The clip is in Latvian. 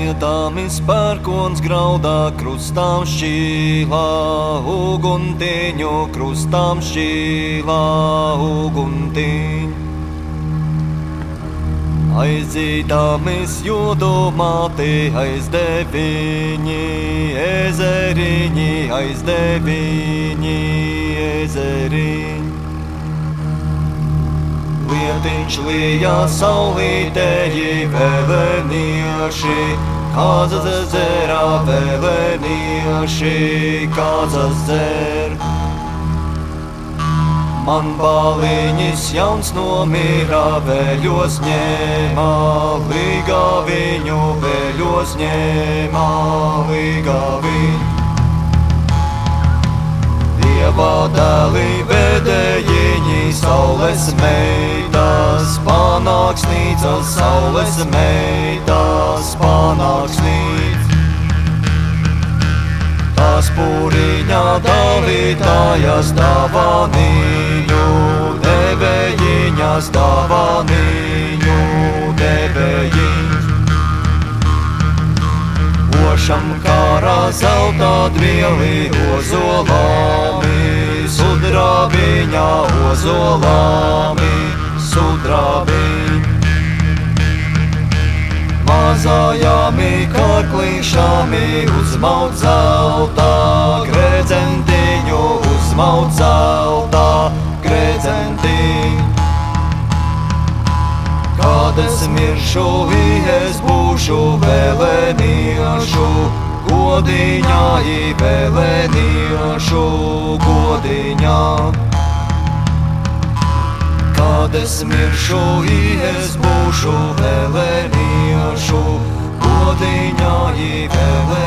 Lietamis pērkons graudā, krustām šķīlā, uguntiņu krustām šķīlā, uguntiņu. Aizdzītāmis jūdu māti, aiz deviņi ezeriņi, aiz deviņi ezeriņi. Lietiņš lījā saulītēji vēlenieši, Kāzas ezerā vēlenieši, Kāzas dzer. Man bāliņis jauns nomira, vēļos ņēmā, līgā viņu vēļos ņēmā, līgā viņu. Dieva dēli vedējiņi, saules meitas, panāksnīcas, saules meitas, panāksnīcas. Tās pūriņā dalītājas dāvanīņu, devējiņas dāvanīņu, devējiņas. Ošam kārā zeltā dvieli ozolāmi, sudrabiņā ozolāmi, sudrabiņ. Mazājāmi karklīšāmi, uzmaut zeltā gredzentiņu, uzmaut zeltā gredzentiņu. Kad es miršu, es būšu vēleniešu godiņā, vēleniešu godiņā. Kad es miršu, es būšu vēleniešu godiņā, vēleniešu.